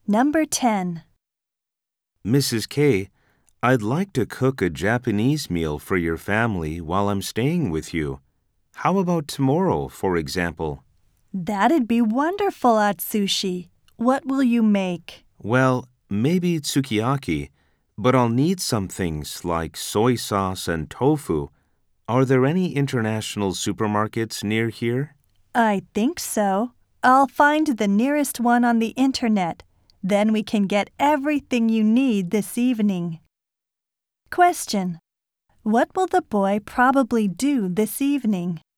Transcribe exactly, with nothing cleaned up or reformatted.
Number ten. Missus K, I'd like to cook a Japanese meal for your family while I'm staying with you. How about tomorrow, for example? That'd be wonderful, Atsushi. What will you make? Well, maybe sukiyaki, but I'll need some things like soy sauce and tofu. Are there any international supermarkets near here? I think so. I'll find the nearest one on the internet. Then we can get everything you need this evening. Question: What will the boy probably do this evening?